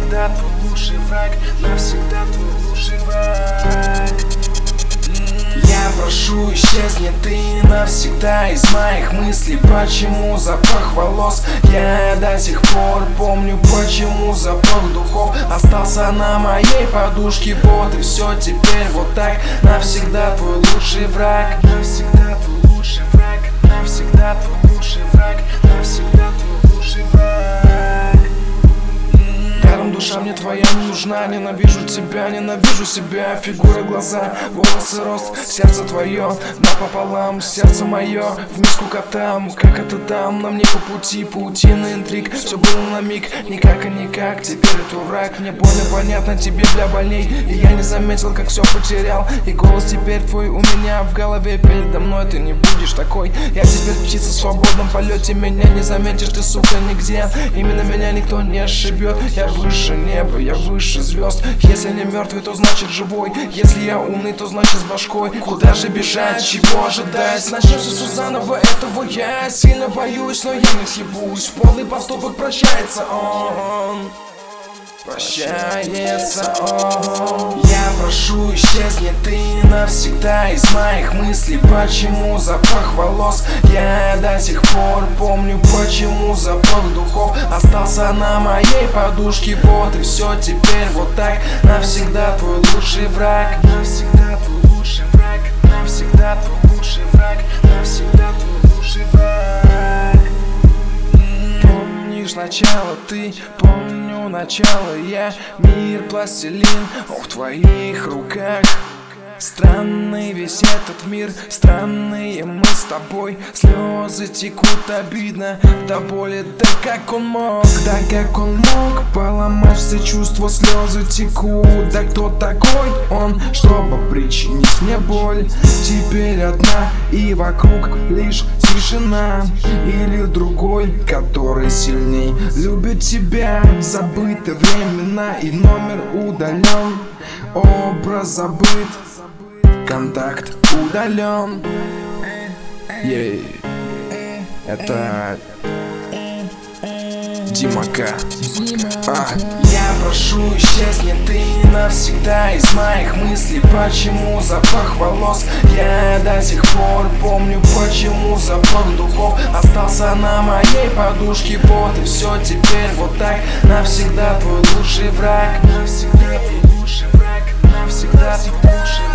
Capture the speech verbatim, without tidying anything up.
Навсегда твой лучший враг, навсегда твой лучший враг. Я прошу, исчезни ты навсегда из моих мыслей. Почему запах волос я до сих пор помню? Почему запах духов остался на моей подушке? Вот и все теперь вот так. Навсегда твой лучший враг, навсегда твой лучший враг, навсегда твой лучший враг, навсегда твой лучший враг. Даром душа мне твоя не нужна. Ненавижу тебя, ненавижу себя. Фигура, глаза, волосы, рост, сердце твое напополам, сердце мое в миску котам. Как это там, на мне по пути, паутина интриг. Все было на миг, никак и никак. Теперь это враг, мне больно понятно, тебе для больней. И я не заметил, как все потерял. И голос теперь твой у меня в голове. Передо мной ты не будешь такой. Я теперь птица в свободном полете. Меня не заметишь ты, сука, нигде. Именно меня никто не ошибет. Я выше неба, я выше звезд. Если не мертвый, то значит живой. Если я умный, то значит с башкой. Куда же бежать, чего ожидать? Начнется все заново, этого я сильно боюсь, но я не съебусь. Подлый поступок прощается он. Прощается он. Я прошу, исчезни ты навсегда из моих мыслей. Почему запах волос я до сих пор помню? Почему запах духов остался на моей подушке? Вот и все теперь вот так. Навсегда твой лучший враг, навсегда твой лучший враг, навсегда твой лучший враг, навсегда твой лучший враг. Помнишь начало ты, помню начало я. Мир пластилин в твоих руках. Странный весь этот мир, странные мы с тобой. Слезы текут, обидно до боли. Да как он мог, да как он мог поломать все чувства, слезы текут. Да кто такой он, чтобы причинить мне боль? Теперь одна и вокруг лишь тишина. Или другой, который сильней любит тебя. Забыты времена и номер удален. Образ забыт, контакт удален. Ей, это Дима К. А. Я прошу, исчезни ты навсегда из моих мыслей. Почему запах волос я до сих пор помню? Почему запах духов остался на моей подушке? Вот и все теперь вот так. Навсегда твой лучший враг, навсегда твой лучший враг, навсегда твой лучший враг.